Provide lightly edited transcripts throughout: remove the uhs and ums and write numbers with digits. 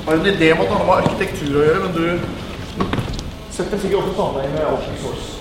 har en idé om att de har arkitektur att göra, men du sätter sig också sådana med open source.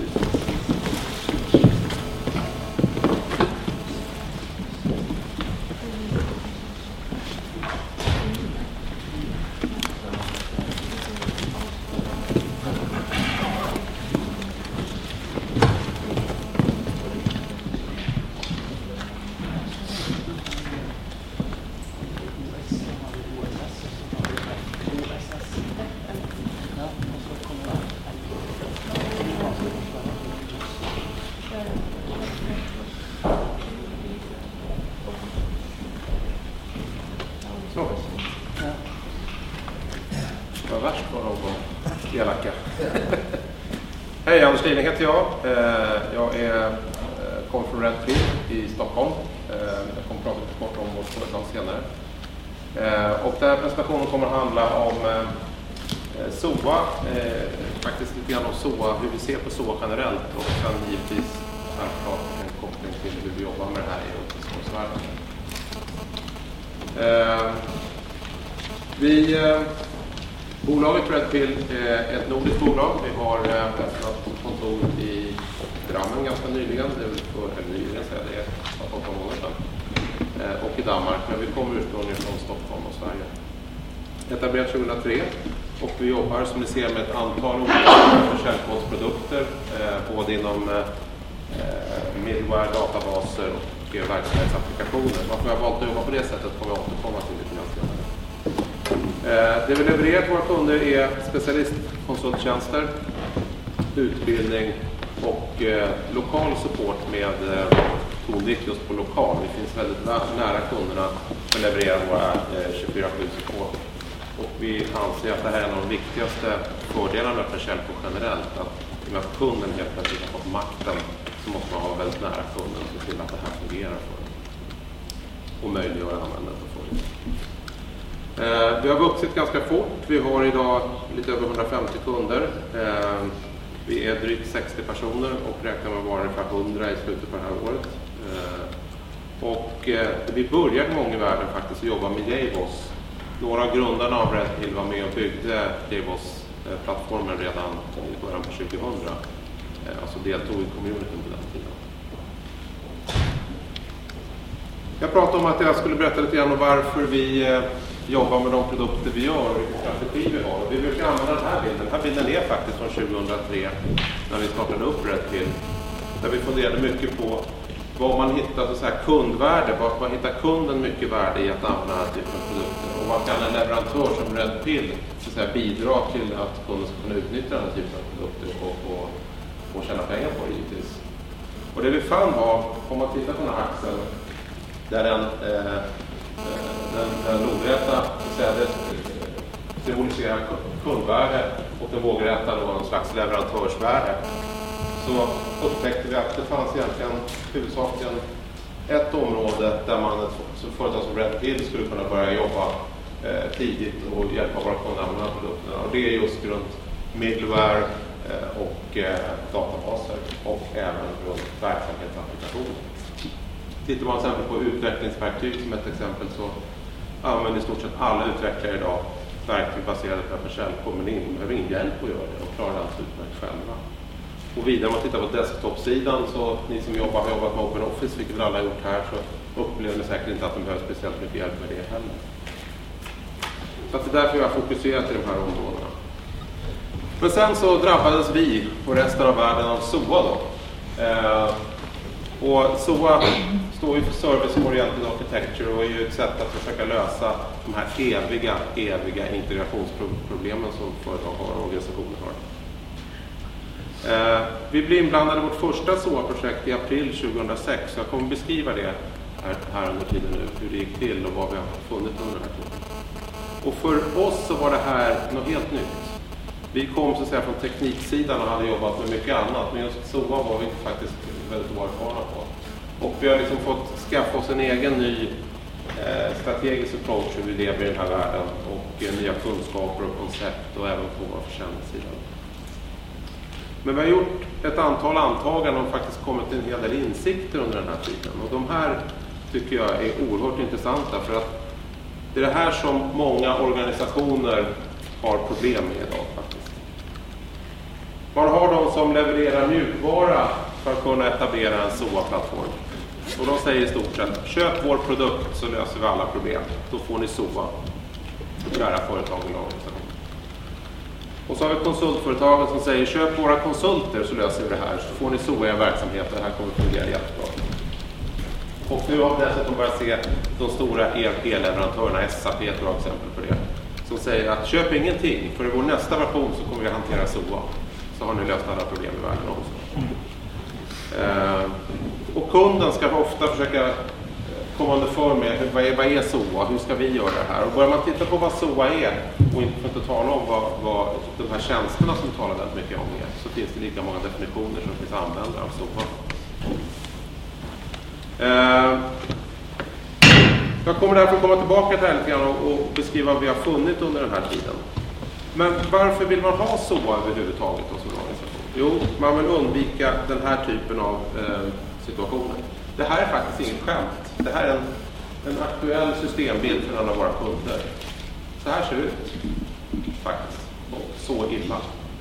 Hej, Anders Liding heter jag. Jag kommer från Red Pill i Stockholm. Jag kommer prata lite kort om vårt företag senare. Och den här presentationen kommer att handla om SOA, faktiskt lite grann om SOA, hur vi ser på SOA generellt och sen givetvis självklart en koppling till hur vi jobbar med det här i open source-världen. Bolaget Red Pill är ett nordiskt bolag. Vi har öppnat kontor i Drammen ganska nyligen. Det är väl nyligen, så det är 8 månader sedan. Och i Danmark, men vi kommer ursprungligen från Stockholm och Sverige. Etablerat 2003 och vi jobbar som ni ser med ett antal olika källkodsprodukter både inom middleware, databaser och verksamhetsapplikationer. Varför jag har valt att jobba på det sättet kommer jag återkomma till lite grann senare. Det vi levererar till våra kunder är specialistkonsulttjänster, utbildning och lokal support med tonvikt just på lokal. Vi finns väldigt nära kunderna och levererar våra 24/7-support. Och vi anser att det här är en av de viktigaste fördelarna med Shellco generellt. Att med att kunden helt plötsligt har fått makten så måste man vara väldigt nära kunden och se till att det här fungerar för dem. Och möjliggöra användandet av det. Vi har vuxit ganska fort. Vi har idag lite över 150 kunder. Vi är drygt 60 personer och räknar med att vara ungefär 100 i slutet på det här året. Och vi började en gång i världen faktiskt att jobba med JBoss. Några av grundarna av Red Pill var med och byggde JBoss-plattformen redan i början på 2000. Alltså deltog i communityn på den tiden. Jag pratade om att jag skulle berätta lite grann om varför vi jobbar med de produkter vi gör och vilken strategi vi har. Vi brukar använda den här bilden. Den här bilden är faktiskt från 2003 när vi startade upp Red Pill. Där vi funderade mycket på vad man hittar så här kundvärde. Vad hittar kunden mycket värde i att använda den här typen av produkter. Och vad kan en leverantör som Red Pill så att säga, bidra till att kunden ska kunna utnyttja den här typen av produkter och tjäna pengar på det givetvis. Och det vi fann var, om man tittar på den här axeln, där den lodräta symboliserar kundvärde och den vågräta då en slags leverantörsvärde, så upptäckte vi att det fanns egentligen huvudsakligen ett område där man som företag som Red Pill skulle kunna börja jobba tidigt och hjälpa våra kunder att använda produkterna. Och det är just runt middleware och databaser och även runt verksamhetsapplikationer. Tittar man till exempel på utvecklingsverktyg som ett exempel så använder i stort sett alla utvecklare idag verktyg baserade på att Shellco, men behöver ingen hjälp att göra det och klarar allt utmärkt själva. Och vidare om man tittar på desktop-sidan, så ni som har jobbat med OpenOffice, vilket väl alla har gjort här, så upplever ni säkert inte att de behöver speciellt mycket hjälp med det heller. Så att det är därför jag har fokuserat i de här områdena. Men sen så drabbades vi och resten av världen av SOA då. Och SOA står ju för Service Oriented Architecture och är ju ett sätt att försöka lösa de här eviga integrationsproblemen som företag har och organisationer har. Vi blev inblandade i vårt första SOA-projekt i april 2006, så jag kommer beskriva det här under tiden nu, hur det gick till och vad vi har funnit under den här tiden. Och för oss så var det här något helt nytt. Vi kom så att säga från tekniksidan och hade jobbat med mycket annat, men just SOA var vi faktiskt väldigt oerfarna på. Och vi har liksom fått skaffa oss en egen ny strategisk approach hur vi lever i den här världen och nya kunskaper och koncept och även på vår försäljningssida. Men vi har gjort ett antal antaganden och faktiskt kommit till en hel del insikter under den här tiden. Och de här tycker jag är oerhört intressanta, för att Det är det här som många organisationer har problem med idag faktiskt. Man har de som levererar mjukvara för att kunna etablera en SOA-plattform. Och de säger i stort sett, köp vår produkt så löser vi alla problem. Då får ni SOA, kära företag och organisation. Och så har vi konsultföretagen som säger, köp våra konsulter så löser vi det här. Så får ni SOA i en verksamhet, det här kommer att fungera jättebra. Och nu har vi dessutom börjat se de stora ERP-leverantörerna, SAP är ett bra exempel på det, som säger att köp ingenting, för i vår nästa version så kommer vi att hantera SOA. Så har ni löst alla problem i världen också. Och kunden ska ofta försöka komma underför med vad är SOA, hur ska vi göra det här? Och börjar man titta på vad SOA är och inte tala om vad de här tjänsterna som vi talar väldigt mycket om är, så finns det lika många definitioner som finns användare av SOA. Jag kommer därför komma tillbaka till det här lite grann och beskriva vad vi har funnit under den här tiden. Men varför vill man ha SOA överhuvudtaget som en organisation? Jo, man vill undvika den här typen av situationer. Det här är faktiskt inget skämt. Det här är en aktuell systembild för en av våra kunder. Så här ser det ut. Faktiskt. Och så illa.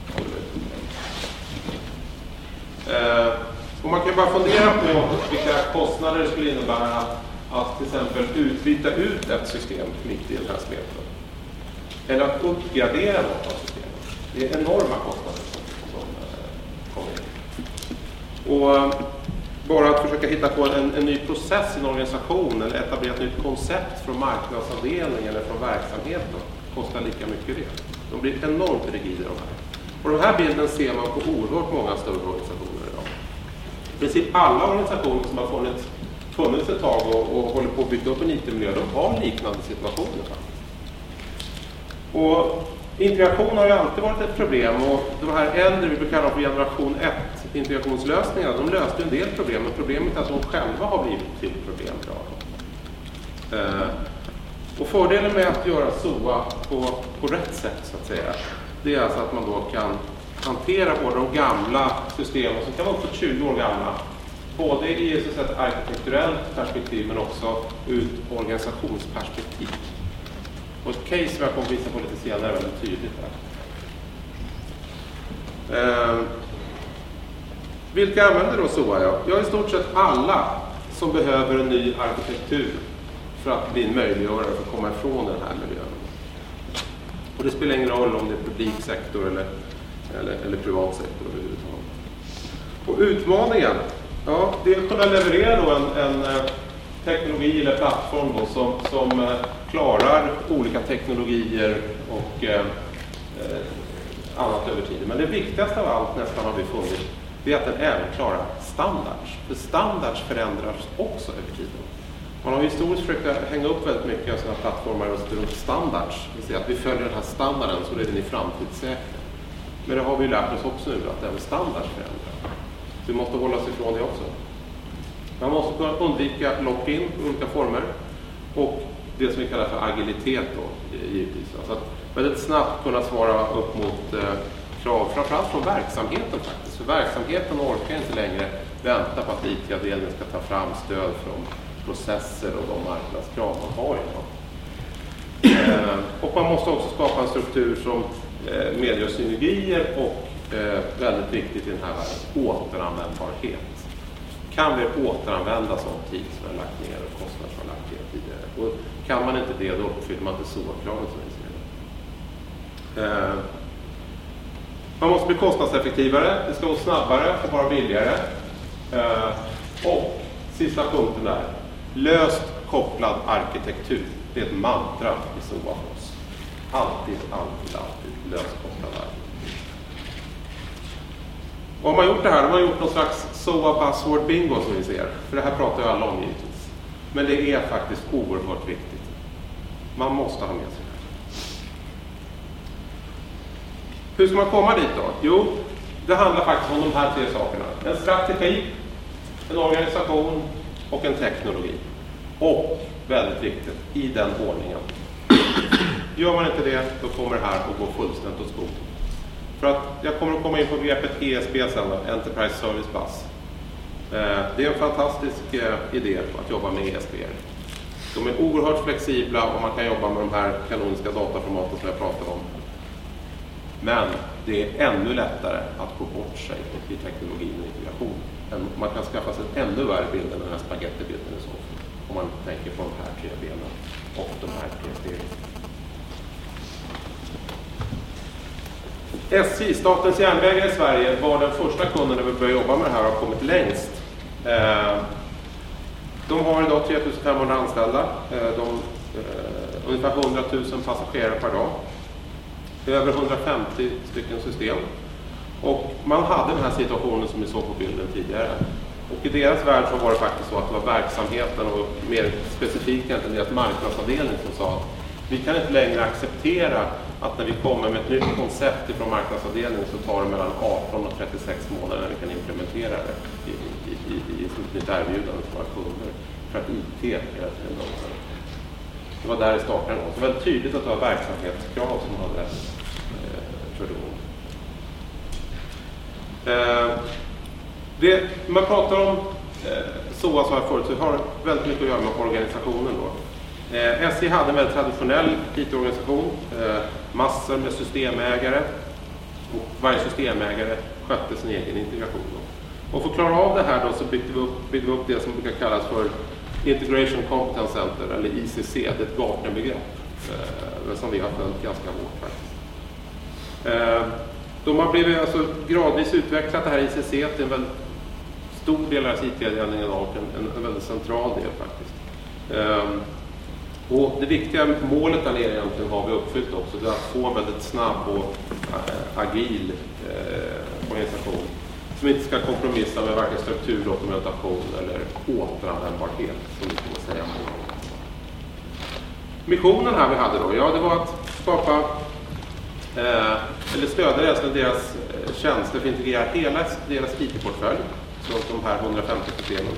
Och man kan bara fundera på vilka kostnader det skulle innebära att till exempel byta ut ett system mitt i den här smeten. Eller att uppgradera något av systemet. Det är enorma kostnader som kommer in. Och bara att försöka hitta på en ny process i en organisation eller etablera ett nytt koncept från marknadsavdelning eller från verksamheten kostar lika mycket det. De blir enormt rigida de här. Och den här bilden ser man på oerhört många större organisationer idag. I princip alla organisationer som har funnits ett tag och håller på att bygga upp en IT-miljö, de har liknande situationer faktiskt. Och integration har ju alltid varit ett problem, och de här äldre, vi brukar kalla för generation 1 integrationslösningar, de löste en del problem, men problemet är att de själva har blivit till problem idag. Och fördelen med att göra SOA på rätt sätt så att säga, det är alltså att man då kan hantera både de gamla systemen som kan vara uppåt 20 år gamla, både i ett arkitekturellt perspektiv men också ur ett organisationsperspektiv. Och ett case som jag kommer visa på lite senare är väldigt tydligt här. Vilka använder då SOA? Ja, i stort sett alla som behöver en ny arkitektur för att bli en möjliggörare för att komma ifrån den här miljön. Och det spelar ingen roll om det är publiksektor eller privat sektor överhuvudtaget. Och utmaningen, ja, det är att kunna leverera då en teknologi eller plattform då som klarar olika teknologier och annat över tiden. Men det viktigaste av allt nästan har vi funnit, det är att den även klarar standards. För standards förändras också över tiden. Man har historiskt försökt hänga upp väldigt mycket av sina plattformar runt standards. Det vill säga att vi följer den här standarden så är den i framtidssäker. Men det har vi lärt oss också nu, att även standards förändras. Vi måste hålla oss ifrån det också. Man måste kunna undvika lock-in i olika former. Och det som vi kallar för agilitet då, givetvis. Alltså att väldigt snabbt kunna svara upp mot krav, framförallt från verksamheten faktiskt. För verksamheten orkar inte längre vänta på att IT-avdelningen ska ta fram stöd från processer och de marknadskrav man har idag. Och man måste också skapa en struktur som medger synergier och väldigt viktigt i den här världen, återanvändbarhet. Kan vi återanvända sån tid som är lagt ner och kostnader som är lagt ner tidigare? Och kan man inte det, då uppfyller man inte SOA-kraven som vi ser det. Man måste bli kostnadseffektivare, det ska gå snabbare och vara billigare. Och sista punkten där, löst kopplad arkitektur. Det är ett mantra i SOA för oss. Alltid löst kopplad arkitektur. Och har man gjort det här, de har gjort någon slags SOA buzzword bingo som vi ser. För det här pratar ju alla om givetvis. Men det är faktiskt oerhört viktigt. Man måste ha med sig det. Hur ska man komma dit då? Jo, det handlar faktiskt om de här tre sakerna. En strategi, en organisation och en teknologi. Och, väldigt viktigt, i den ordningen. Gör man inte det, då kommer det här att gå fullständigt åt skogen. För att jag kommer att komma in på begreppet ESB sen, Enterprise Service Bus. Det är en fantastisk idé att jobba med ESB. De är oerhört flexibla och man kan jobba med de här kanoniska dataformaten som jag pratade om. Men det är ännu lättare att gå bort sig i teknologin och integration. Man kan skaffa sig en ännu värre bild än den här spagettibilden i så fall. Om man tänker på de här 3 benen och de här 3 stegen. SJ, Statens järnvägar i Sverige, var den första kunden när vi började jobba med det här och har kommit längst. De har idag 3500 anställda, ungefär 100 000 passagerare per dag, över 150 stycken system. Och man hade den här situationen som vi såg på bilden tidigare. Och i deras värld så var det faktiskt så att det var verksamheten och mer specifikt egentligen deras marknadsavdelning som sa att vi kan inte längre acceptera att när vi kommer med ett nytt koncept från marknadsavdelningen så tar det mellan 18 och 36 månader när vi kan implementera det i ett nytt erbjudande till våra kunder. För att IT hela tiden långsamt. Det var där det startade. Så det var väldigt tydligt att det var verksamhetskrav som hade kört igång. Man pratar om SOA så här förut, så har väldigt mycket att göra med organisationen då. SJ hade en väldigt traditionell IT-organisation, massor med systemägare och varje systemägare skötte sin egen integration. Och för att klara av det här då så byggde vi upp det som brukar kallas för Integration Competence Center eller ICC, det är ett Gartner-begrepp som vi har följt ganska hårt faktiskt. De har blivit alltså gradvis utvecklat det här ICC till en väldigt stor del av IT-ledningen och en väldigt central del faktiskt. Och det viktiga målet där nere egentligen har vi uppfyllt också, det är att få en väldigt snabb och agil organisation som inte ska kompromissa med varken struktur, dokumentation eller återanvändbarhet som vi kommer säga. Missionen här vi hade då, ja det var att skapa eller stödja deras tjänster för att integrera hela deras IT-portfölj, så de här 150 systemen.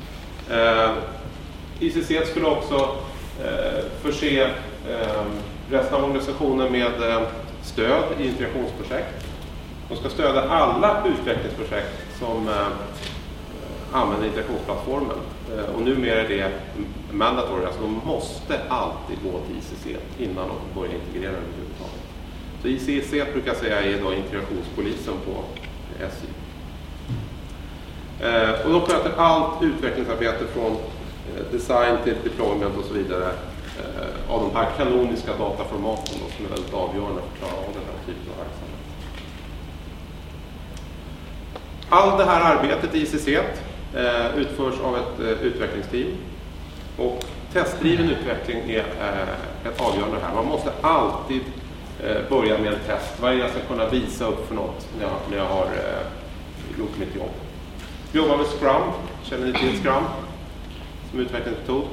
ICC skulle också förse resten av organisationen med stöd i integrationsprojekt. De ska stödja alla utvecklingsprojekt som använder integrationsplattformen. Och numera är det mandatory, alltså de måste alltid gå till ICC innan de börjar integrera den överhuvudtaget. Så ICC brukar säga är då integrationspolisen på SJ. Och de sköter allt utvecklingsarbete från design till deployment och så vidare av de här kanoniska dataformaten då, som är väldigt avgörande för att klara av den här typen av verksamhet. Allt det här arbetet i ICC utförs av ett utvecklingsteam och testdriven utveckling är ett avgörande här. Man måste alltid börja med en test. Varje jag ska kunna visa upp för något när jag har gjort mitt jobb. Vi jobbar med Scrum, känner ni till Scrum som utvecklingsmetod?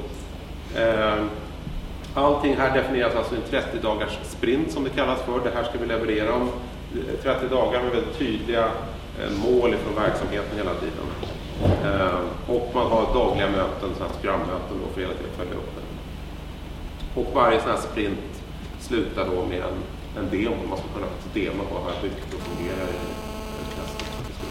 Allting här definieras alltså i en 30 dagars sprint som det kallas för. Det här ska vi leverera om 30 dagar med väldigt tydliga mål från verksamheten hela tiden. Och man har dagliga möten, sådana här Scrum-möten då för hela tiden följa upp det. Och varje sån här sprint slutar då med en demo. Man ska kunna demo vad har byggt och fungerar i testet.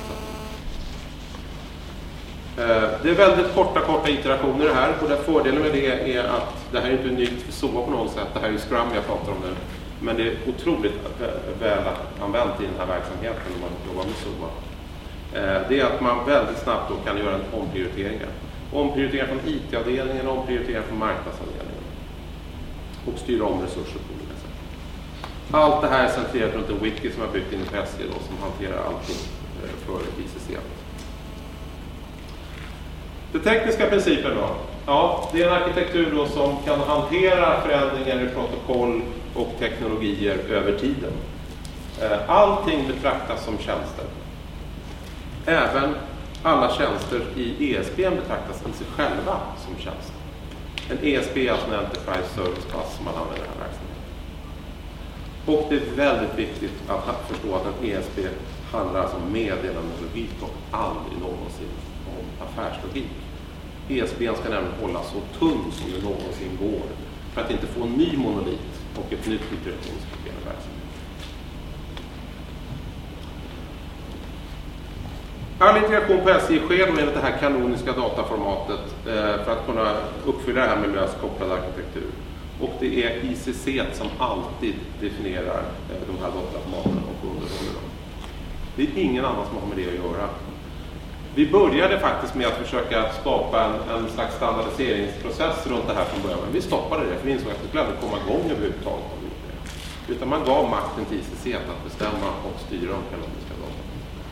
Det är väldigt korta iterationer det här. Och den fördelen med det är att det här är inte unikt för SOA på något sätt. Det här är ju Scrum jag pratar om nu. Men det är otroligt väl använt i den här verksamheten när man jobbar med SOA. Det är att man väldigt snabbt då kan göra en omprioriteringar. Omprioriteringar från IT-avdelningen och omprioriteringar från marknadsavdelningen. Och styra om resurser på olika sätt. Allt det här är centrerat runt en wiki som jag byggt in i SJ då, som hanterar allting för ICC. Den tekniska principen då? Ja, det är en arkitektur då som kan hantera förändringar i protokoll och teknologier över tiden. Allting betraktas som tjänster. Även alla tjänster i ESB betraktas i sig själva som tjänster. En ESB är alltså en Enterprise Service Bus som man använder i den här verksamheten. Och det är väldigt viktigt att förstå att en ESB handlar alltså om meddelandologik och aldrig någonsin om affärslogik. ESB:n ska nämligen hålla så tunn som det någonsin går för att inte få en ny monolit och ett nytt iterationsproblem i verksamheten. All integration på SJ sker då enligt det här kanoniska dataformatet för att kunna uppfylla det här med löst kopplad arkitektur. Och det är ICC som alltid definierar de här dataformaten och underhåller dem. Det är ingen annan som har med det att göra. Vi började faktiskt med att försöka skapa en slags standardiseringsprocess runt det här från början. Men vi stoppade det för vi insåg att det skulle aldrig komma igång överhuvudtaget. Utan man gav makten till ICC att bestämma och styra de kanoniska data.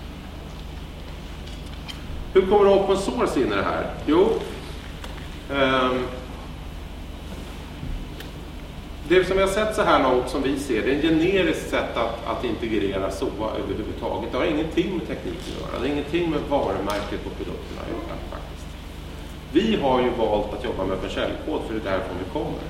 Hur kommer open source in i det här? Jo, det som vi har sett så här långt som vi ser det är en generiskt sätt att integrera SOA överhuvudtaget. Det har ingenting med tekniken att göra. Det är ingenting med varumärket på produkterna att göra faktiskt. Vi har ju valt att jobba med öppen källkod för det är därifrån vi kommer.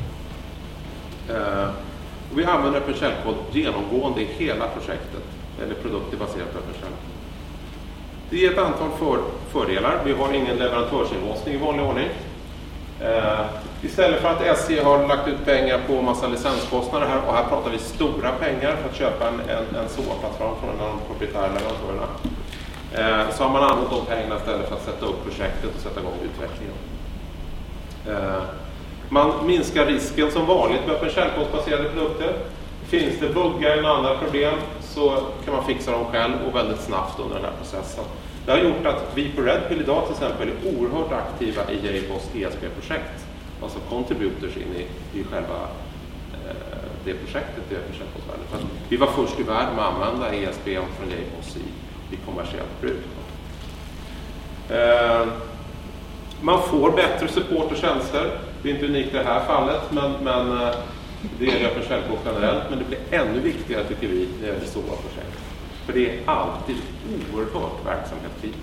Och vi använder öppen källkod genomgående i hela projektet. Eller produkter baserat på öppen källkod. Det ger ett antal fördelar. Vi har ingen leverantörsinlåsning i vanlig ordning. Istället för att SJ har lagt ut pengar på en massa licenskostnader här, och här pratar vi stora pengar för att köpa en SOA-plattform från en av de proprietära leverantörerna, så har man använt de pengarna istället för att sätta upp projektet och sätta igång utvecklingen. Man minskar risken som vanligt med öppen källkodsbaserade produkter. Finns det buggar eller andra problem så kan man fixa dem själv och väldigt snabbt under den här processen. Det har gjort att vi på Red Pill idag till exempel är oerhört aktiva i JBoss ESP-projekt. Alltså contributors in i själva det projektet i öppen källkodsvärlden. För vi var först i världen med att använda ESP från JBoss i kommersiellt bruk. Man får bättre support och tjänster. Det är inte unikt i det här fallet, men det är öppen källkod generellt. Men det blir ännu viktigare tycker vi när det gäller stora projekt. För det är alltid oerhört verksamhetskritiskt.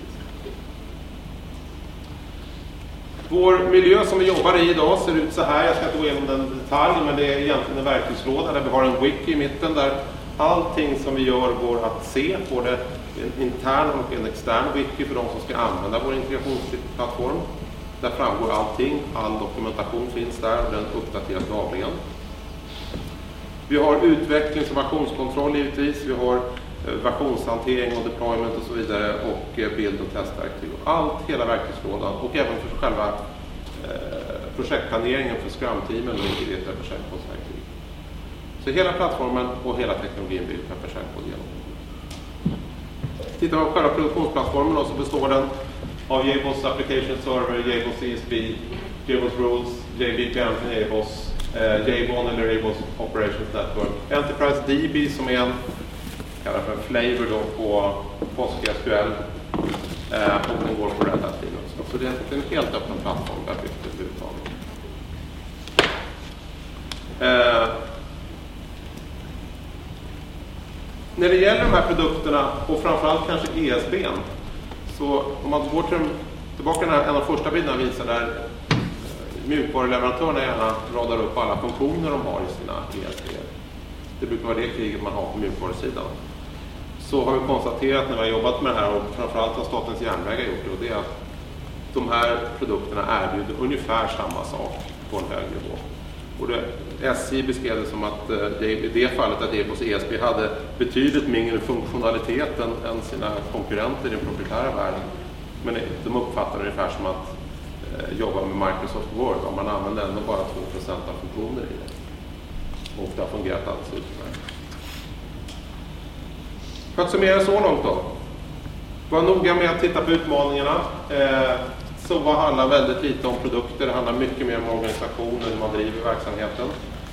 Vår miljö som vi jobbar i idag ser ut så här. Jag ska inte gå igenom den detalj, men det är egentligen en verktygslåda där vi har en wiki i mitten där allting som vi gör går att se. Både en intern och en extern wiki för de som ska använda vår integrationsplattform. Där framgår allting. All dokumentation finns där och den uppdateras dagligen. Vi har utvecklings- och versionskontroll givetvis. Vi har versionshantering och deployment och så vidare och bild- och testverktyg. Allt, hela verktygslådan och även för själva projektplaneringen för Scrum-teamen och integrerat öppen källkodsverktyg. Så hela plattformen och hela teknologin bygger på öppen källkod genom. Tittar man på själva produktionsplattformen då, så består den av JBoss Application Server, JBoss ESB, JBoss Rules, JVPN från JBoss, JBON eller JBoss Operations Network, Enterprise DB som är en kallar för en flavor då på PostgreSQL och den går på Red Hat Linux. Så det är en helt öppen plattform där byggt överhuvudtaget. När det gäller de här produkterna och framförallt kanske ESB:n, så om man går tillbaka till en av första bilderna visar där mjukvaruleverantörerna gärna radar upp alla funktioner de har i sina ESB. Det brukar vara det kriget man har på mjukvarusidan. Så har vi konstaterat när vi har jobbat med det här, och framförallt har Statens järnvägar gjort det, och det är att de här produkterna erbjuder ungefär samma sak på en hög nivå. Och SJ beskrev det som att i det fallet att JBoss ESP hade betydligt mindre funktionalitet än sina konkurrenter i den proprietära världen. Men de uppfattar det ungefär som att jobba med Microsoft Word, om man använder ändå bara 2% av funktioner i det. Och det har fungerat alldeles utmärkt. För att summera så långt då. Var noga med att titta på utmaningarna. SOA handlar väldigt lite om produkter. Det handlar mycket mer om organisation och hur man driver verksamheten.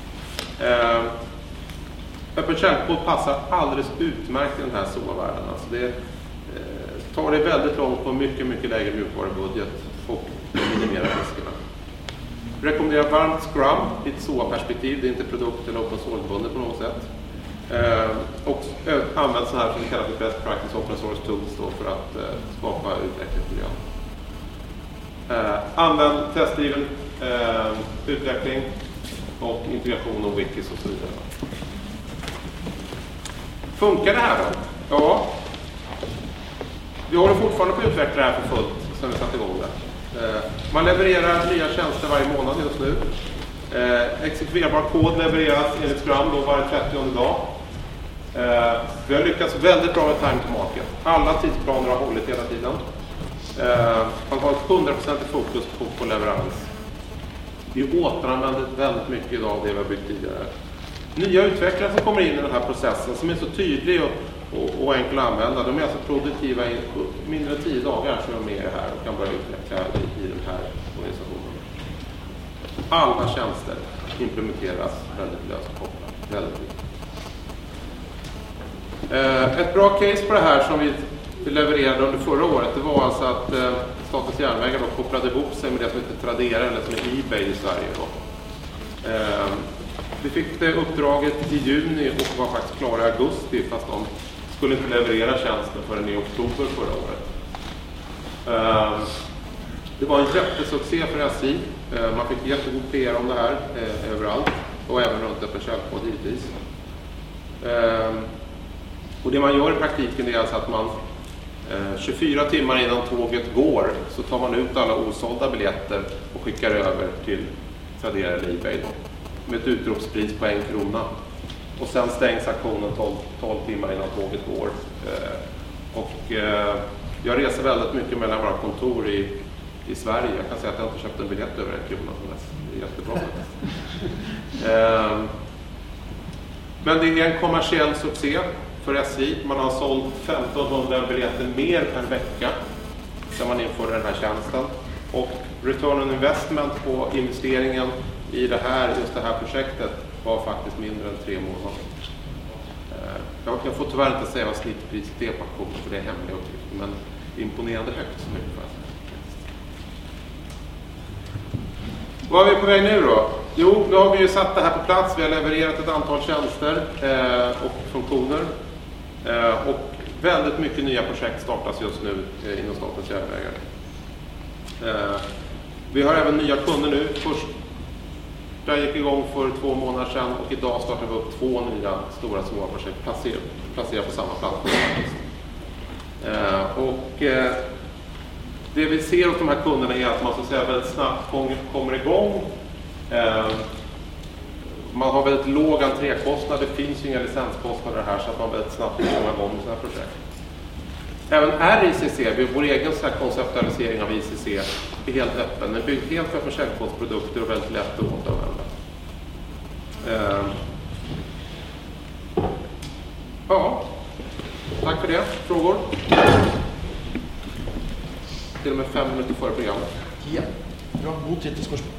Öppen källkod passar alldeles utmärkt i den här SOA-världen. Alltså det tar det väldigt långt på mycket, mycket lägre mjukvarubudget och minimerar riskerna. Rekommenderar varmt Scrum i ett SOA-perspektiv. Det är inte produkt- eller open source-bundet på något sätt. Och använd så här som vi kallar för best practice open source tools då för att skapa utvecklingsmiljö. Använd testdriven utveckling och integration och wikis och så vidare. Funkar det här då? Ja. Vi håller fortfarande på att utveckla det här för fullt sen vi satt igång det. Man levererar nya tjänster varje månad just nu. Exekverbar kod levereras enligt Scrum då varje 30:e dag. Vi har lyckats väldigt bra med time to market. Alla tidsplaner har hållit hela tiden. Man har ett 100% fokus på leverans. Vi återanvänder väldigt mycket idag av det vi har byggt tidigare. Nya utvecklare som kommer in i den här processen som är så tydlig och enkel att använda, de är alltså produktiva i mindre än 10 dagar så är de med här och kan börja utveckla i den här organisationen. Alla tjänster implementeras väldigt löst kopplat. Väldigt viktigt. Ett bra case på det här som vi levererade under förra året, det var alltså att Statens järnvägar då kopplade ihop sig med det som heter Tradera eller som är eBay i Sverige då. Vi fick det uppdraget i juni och var faktiskt klara i augusti fast de skulle inte leverera tjänsten förrän i oktober förra året. Det var en jättesuccé för SJ. Man fick jättegod PR om det här överallt och även runt öppen källkod givetvis. Och det man gör i praktiken är alltså att man 24 timmar innan tåget går så tar man ut alla osålda biljetter och skickar över till Tradera eller eBay då, med ett utropspris på 1 krona. Och sen stängs aktionen 12 timmar innan tåget går. Jag reser väldigt mycket mellan våra kontor i Sverige. Jag kan säga att jag inte köpt en biljett över 1 krona. Det är jättebra. Men det är en kommersiell succé för SJ. Man har sålt 1500 biljetter mer per vecka sedan man införde den här tjänsten. Och return on investment på investeringen i just det här projektet var faktiskt mindre än 3 månader. Jag får tyvärr inte säga vad snittpriset är på auktionen för det är hemliga uppgifter, men imponerande högt som ungefär. Vad är vi på väg nu då? Jo, nu har vi ju satt det här på plats. Vi har levererat ett antal tjänster och funktioner. Och väldigt mycket nya projekt startas just nu inom Statens järnvägar. Vi har även nya kunder nu. Första gick igång för 2 månader sedan och idag startar vi upp 2 nya stora svåra projekt placerade på samma plattform. Det vi ser hos de här kunderna är att man så att säga väldigt snabbt kommer igång. Man har väldigt låg entrékostnad, det finns ju inga licenskostnader här så att man väldigt snabbt kommer igång med sina projekt. Även RICC, vår egen så här konceptualisering av ICC, är helt öppen. Den är byggd helt för källkodsprodukter och väldigt lätt att återanvända. Ja, tack för det. Frågor? Till och med 5 minuter före programmet. Ja, bra. God tid til spørsmål.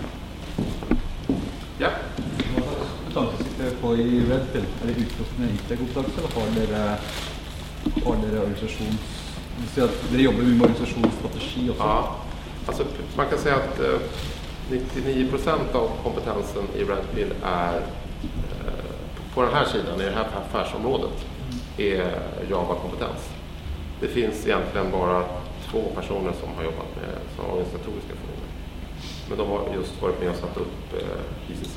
Ja. Hva sitter på i Redfield? Er det utelukkende IT-kompetanse, eller har dere organisasjons... Dere jobber med organisationsstrategi också? Ja, alltså man kan säga att 99% av kompetensen i Redfield är på den här sidan, i det här affärsområdet, är Java-kompetens. Det finns egentligen bara 2 personer som har jobbat med sådana organisatoriska frågor. Men de har just varit med och satt upp ICC.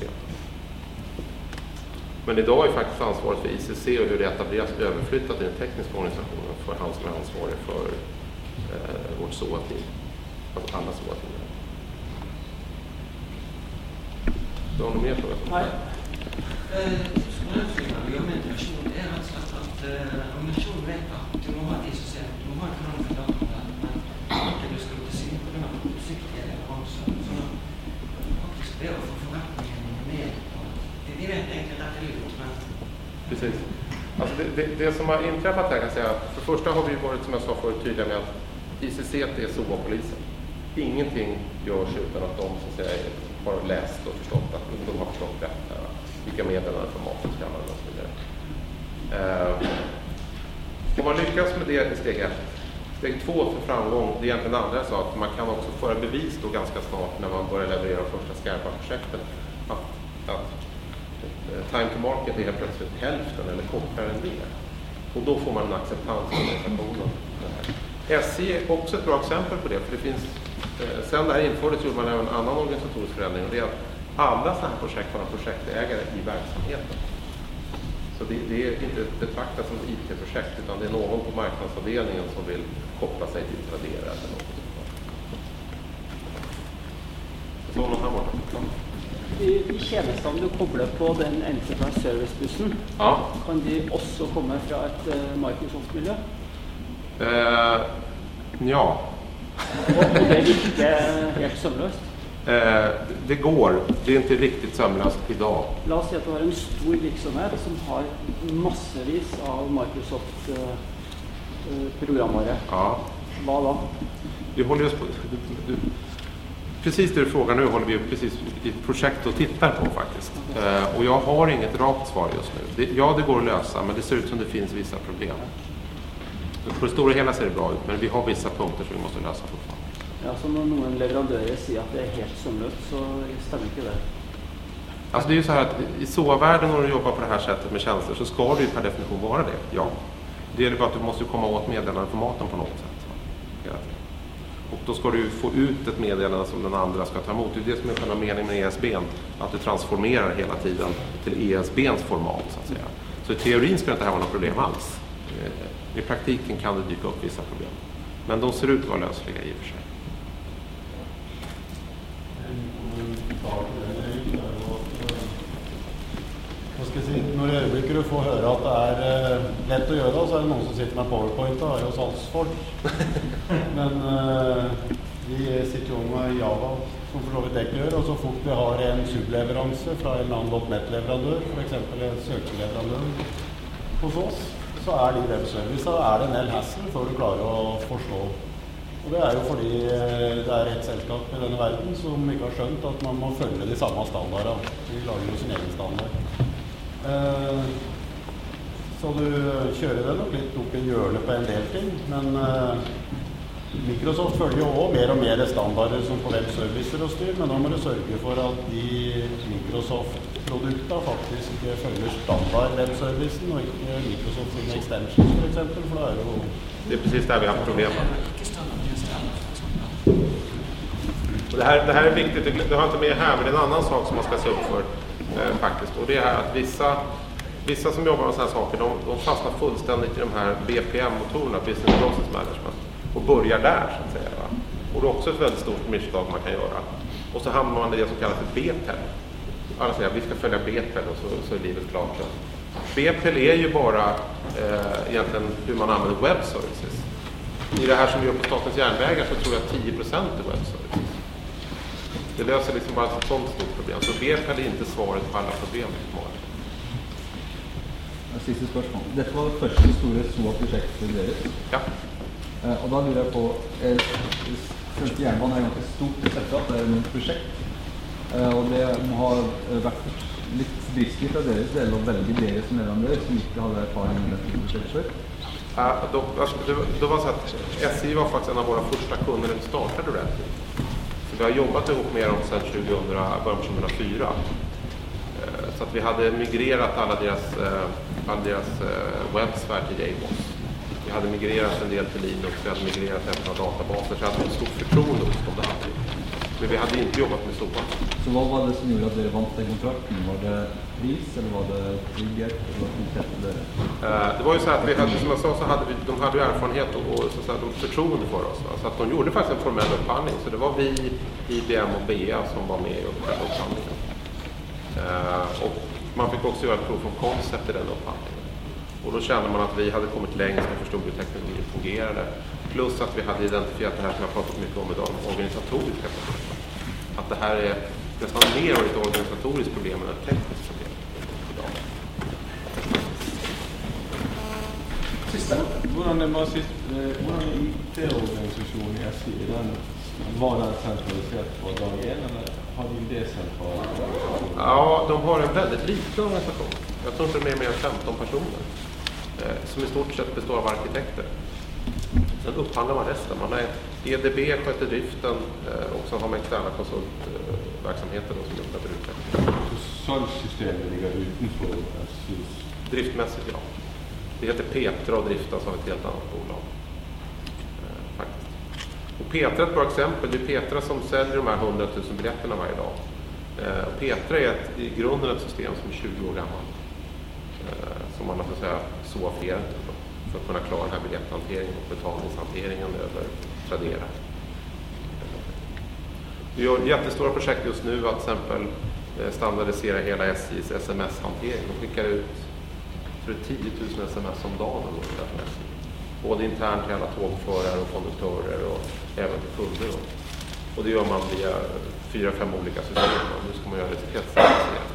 Men idag är faktiskt ansvaret för ICC och hur det etableras överflyttat i den tekniska organisationen för han som är ansvarig för vårt SOA-team. Alltså alla SOA-team. Du har någon mer fråga? Nej. Organisation är alltså att organisationen vet att de har ett ICC, de har en kanal för datorn men inte du ska inte se på den här försiktiga branschen. Så faktiskt det är för förrättningen med. Vi vet egentligen att det är gjort, men... Precis. Alltså det som har inträffat här kan jag säga, för det första har vi varit, som jag sa förut, tydliga med att ICC är SOA-polisen. Ingenting görs utan att de så att säga, har läst och förstått att de har förstått detta, vilka meddelanden formatet ska använda och så vidare. Om man lyckas med det i steg 1, steg 2 för framgång, det är egentligen det andra jag sa, att man kan också föra bevis då ganska snart när man börjar leverera de första skarpa projekten att time to market är helt plötsligt hälften eller kortare än det. Och då får man en acceptans av organisationen. SJ är också ett bra exempel på det, för det finns, sen det här infördes gjorde man även en annan organisatorisk förändring, och det är att alla sådana här projekt har en projektägare i verksamheten. Så det är inte betraktat som ett IT-projekt, utan det är någon på marknadsavdelningen som vill koppla sig till Tradera eller något sånt. Så någon här borta. De tjenestene du kobler på den Enterprise Service-bussen, Ja. kan de også komme fra et Microsoft-miljø? Ja. Og det virker helt sømløst? Det går. Det är inte riktigt sömlöst idag. La oss si at du har en stor virksomhet som har massevis av Microsoft-programvare. Ja. Hva da? Vi håller just på, precis det du frågar nu håller vi precis i ett projekt och tittar på faktiskt. Och jag har inget rakt svar just nu. Det går att lösa, men det ser ut som det finns vissa problem. På det stora hela ser det bra ut, men vi har vissa punkter som vi måste lösa fortfarande. Ja, så når noen leverandører sier at det er helt sømløst, så stemmer ikke det. Alltså det är ju så här att i SOA-världen när du jobbar på det här sättet med tjänster så ska du ju per definition vara det, ja. Det är bara att du måste komma åt meddelandeformaten på något sätt. Hela tiden. Och då ska du få ut ett meddelande som den andra ska ta emot. Det är det som är själva meningen med ESB:n. Att du transformerar hela tiden till ESB:ns format så att säga. Så i teorin ska det inte här vara något problem alls. I praktiken kan det dyka upp vissa problem. Men de ser ut att vara lösliga i och för sig. Når i øyeblikket du får høre at det er lett å gjøre det, så er det noen som sitter med PowerPoint og er hos salgsfolk. Men vi sitter jo med Java, som for så vidt ikke gjør, og så fort vi har en subleveranse fra en eller annen .NET-leverandør, for eksempel en søkeleverandør hos oss, så er de webservice, så er det en hel hassle før du klarer å forstå. Og det er jo fordi det er et selskap i denne verden som ikke har skjønt at man må følge de samme standardene. De lager jo sin egen standard. Så du kjører det nok litt opp i hjørnet på en del ting, men Microsoft følger jo også mer og mer standarder som på webservicer og styr, men nå må du sørge for at de Microsoft-produktene faktisk følger standard webservicen og ikke Microsoft sine extensions for eksempel, for det er jo... Det är precis där vi har haft problem. Det här är viktigt, det har inte med här, men det är en annan sak som man ska se upp för faktiskt. Och det är att vissa som jobbar med sådana här saker, de fastnar fullständigt i de här BPM-motorerna, Business Process Management, och börjar där så att säga. Va? Och det är också ett väldigt stort misstag man kan göra. Och så hamnar man i det som kallas för BPEL. Alla säger att vi ska följa BPEL och så är livet klart. Så. BPEL är ju bara egentligen hur man använder web services. I det här som vi gör på Statens järnvägar så tror jag 10% är web services. Det löser liksom bara ett sånt stort problem. Så BPEL är inte svaret på alla problem vi har. Siste spørsmål. Dette var det første store SOA-prosjektet deres. Ja. Og da lurer jeg på, Svenske Jernbanen er et ganske stort selskap, det er et prosjekt. Og det må ha vært litt dristig fra deres del å velge dere som leverandør, som ikke hadde erfaring med dette prosjektet før. Det var så att SJ var faktiskt en av våra första kunder när vi startade ordentligt. Så vi har jobbat ihop med dem sedan början 2004. Så att vi hade migrerat alla deras webbsfär till JBoss. Vi hade migrerat en del till Linux, vi hade migrerat efter databaser, så jag hade ett stort förtroende hos dem det hade. Men vi hade inte jobbat med SOA. Så vad var det som gjorde att dere vant den kontrakten? Var det pris eller var det trygghet? Det var ju så att vi hade, som jag sa, så hade de hade ju erfarenhet och så att de förtroende för oss. Va? Så att de gjorde faktiskt en formell upphandling. Så det var vi, IBM och BA som var med i upphandlingen. Och man fick också göra ett prov från koncept i den upphandlingen. Och då kände man att vi hade kommit längst och förstod hur teknologin fungerade. Plus att vi hade identifierat det här som jag pratat mycket om idag, organisatoriska problem. Att det här är nästan mer av ett organisatoriskt problem än ett tekniskt problem idag. Sista. Hvordan er IT-organisasjonen i SJ? Var den centraliserad på dag 1 eller har de decentraliserat? Ja, de har en väldigt liten organisation. Jag tror inte det är mer än 15 personer. Som i stort sett består av arkitekter. Sen upphandlar man resten. Man är EDB sköter driften och så har man externa konsultverksamheter som upprättar utveckling. Salgssystemet ligger utanför SJs? Driftmässigt, ja. Det heter Petra och driftas av ett helt annat bolag. Faktiskt. Och Petra är ett bra exempel. Det är Petra som säljer de här 100 000 biljetterna varje dag. Petra är i grunden ett system som är 20 år gammalt. Som man har så att säga SOA-fierat för att kunna klara den här biljetthanteringen och betalningshanteringen över Tradera. Vi gör jättestora projekt just nu att till exempel standardisera hela SJs sms-hantering. De skickar ut 10 000 sms om dagen. Både internt till alla tågförare och konduktörer och även till kunder. Och det gör man via 4-5 olika system. Och nu ska man göra det till kretsar.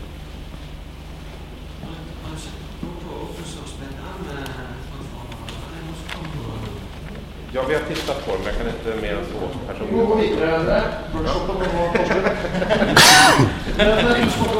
Ja, vi har tittat på det, men jag kan inte mer än så personligen. Vi går vidare.